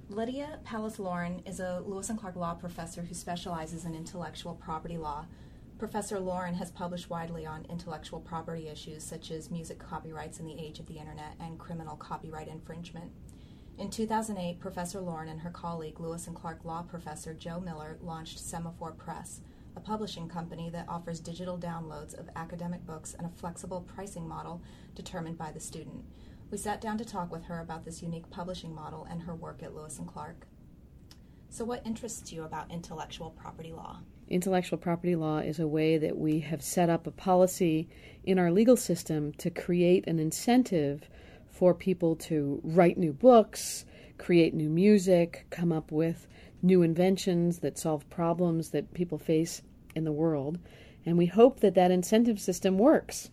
Lydia Pallas-Lauren is a Lewis and Clark Law professor who specializes in intellectual property law. Professor Lauren has published widely on intellectual property issues such as music copyrights in the age of the Internet and criminal copyright infringement. In 2008, Professor Lauren and her colleague, Lewis and Clark Law professor Joe Miller, launched Semaphore Press, a publishing company that offers digital downloads of academic books and a flexible pricing model determined by the student. We sat down to talk with her about this unique publishing model and her work at Lewis and Clark. So what interests you about intellectual property law? Intellectual property law is a way that we have set up a policy in our legal system to create an incentive for people to write new books, create new music, come up with new inventions that solve problems that people face in the world. And we hope that that incentive system works.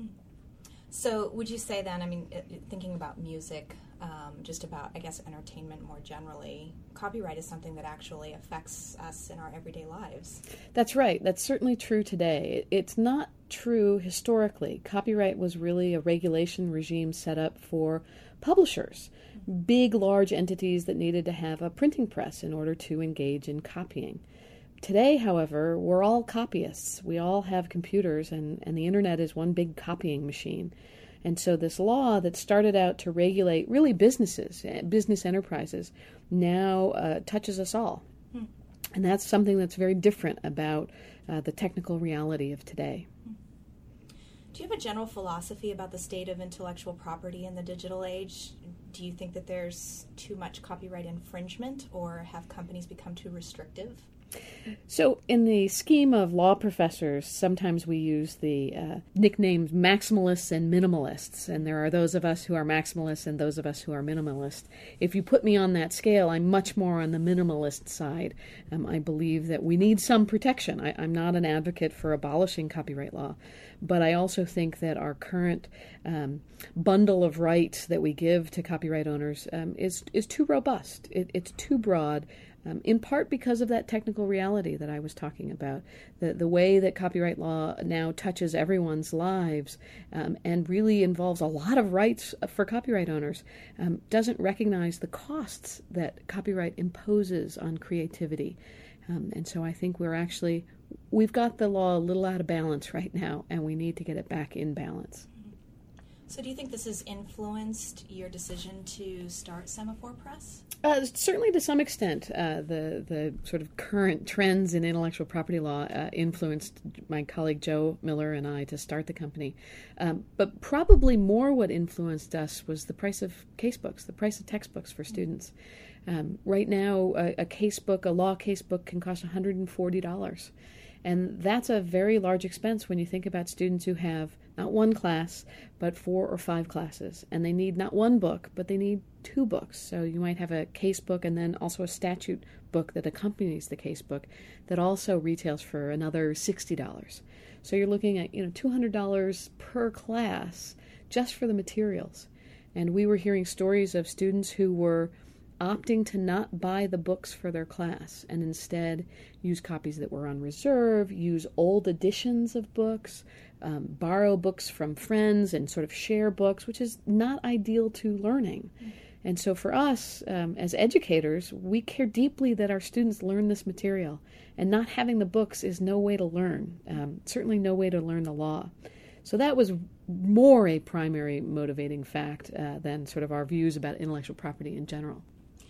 So would you say then, thinking about music, just about, I guess, entertainment more generally, copyright is something that actually affects us in our everyday lives? That's right. That's certainly true today. It's not true historically. Copyright was really a regulation regime set up for publishers, big, large entities that needed to have a printing press in order to engage in copying. Today, however, we're all copyists. We all have computers, and the Internet is one big copying machine. And so this law that started out to regulate really businesses, business enterprises, now touches us all. And that's something that's very different about the technical reality of today. Do you have a general philosophy about the state of intellectual property in the digital age? Do you think that there's too much copyright infringement, or have companies become too restrictive? So in the scheme of law professors, sometimes we use the nicknames maximalists and minimalists, and there are those of us who are maximalists and those of us who are minimalists. If you put me on that scale, I'm much more on the minimalist side. I believe that we need some protection. I'm not an advocate for abolishing copyright law, but I also think that our current bundle of rights that we give to copyright owners is too robust. It's too broad. In part because of that technical reality that I was talking about, the way that copyright law now touches everyone's lives and really involves a lot of rights for copyright owners, doesn't recognize the costs that copyright imposes on creativity. And so I think we've got the law a little out of balance right now, and we need to get it back in balance. So do you think this has influenced your decision to start Semaphore Press? Certainly to some extent. The sort of current trends in intellectual property law influenced my colleague Joe Miller and I to start the company. But probably more what influenced us was the price of casebooks, the price of textbooks for students. Right now, a casebook, a law casebook, can cost $140. And that's a very large expense when you think about students who have not one class, but 4 or 5 classes. And they need not one book, but they need 2 books. So you might have a case book and then also a statute book that accompanies the case book that also retails for another $60. So you're looking at $200 per class just for the materials. And we were hearing stories of students who were opting to not buy the books for their class and instead use copies that were on reserve, use old editions of books, borrow books from friends and sort of share books, which is not ideal to learning. And so for us, as educators, we care deeply that our students learn this material, and not having the books is no way to learn, certainly no way to learn the law. So that was more a primary motivating fact than sort of our views about intellectual property in general.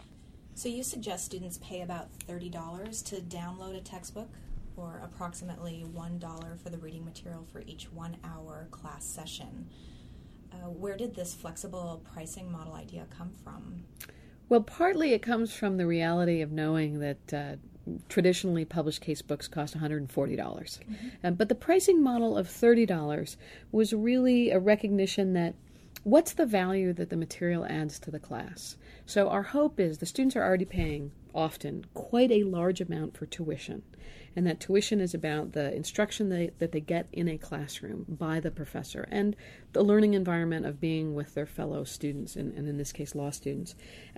So you suggest students pay about $30 to download a textbook, or approximately $1 for the reading material for each 1-hour class session. Where did this flexible pricing model idea come from? Well, partly it comes from the reality of knowing that traditionally published case books cost $140. Mm-hmm. But the pricing model of $30 was really a recognition that what's the value that the material adds to the class? So our hope is the students are already paying often quite a large amount for tuition. And that tuition is about the instruction that they get in a classroom by the professor and the learning environment of being with their fellow students, and in this case law students.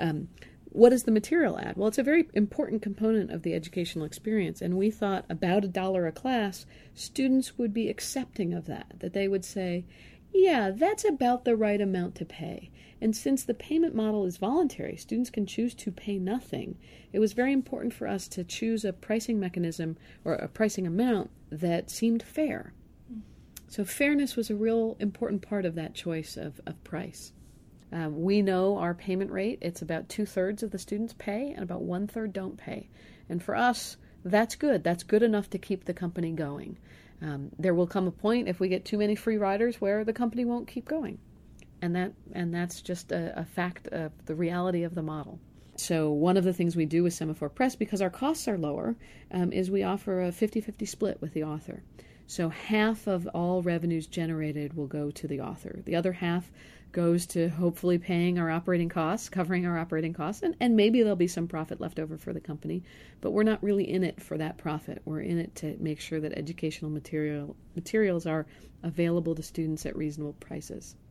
What does the material add? Well, it's a very important component of the educational experience, and we thought about $1 a class, students would be accepting of that they would say, Yeah, that's about the right amount to pay. And since the payment model is voluntary, students can choose to pay nothing. It was very important for us to choose a pricing mechanism or a pricing amount that seemed fair. So fairness was a real important part of that choice of price. We know our payment rate. It's about 2/3 of the students pay and about 1/3 don't pay. And for us, that's good. That's good enough to keep the company going. There will come a point if we get too many free riders where the company won't keep going. And that's just a fact of the reality of the model. So one of the things we do with Semaphore Press, because our costs are lower, is we offer a 50-50 split with the author. So half of all revenues generated will go to the author. The other half goes to hopefully paying our operating costs, covering our operating costs, and maybe there'll be some profit left over for the company, but we're not really in it for that profit. We're in it to make sure that educational materials are available to students at reasonable prices.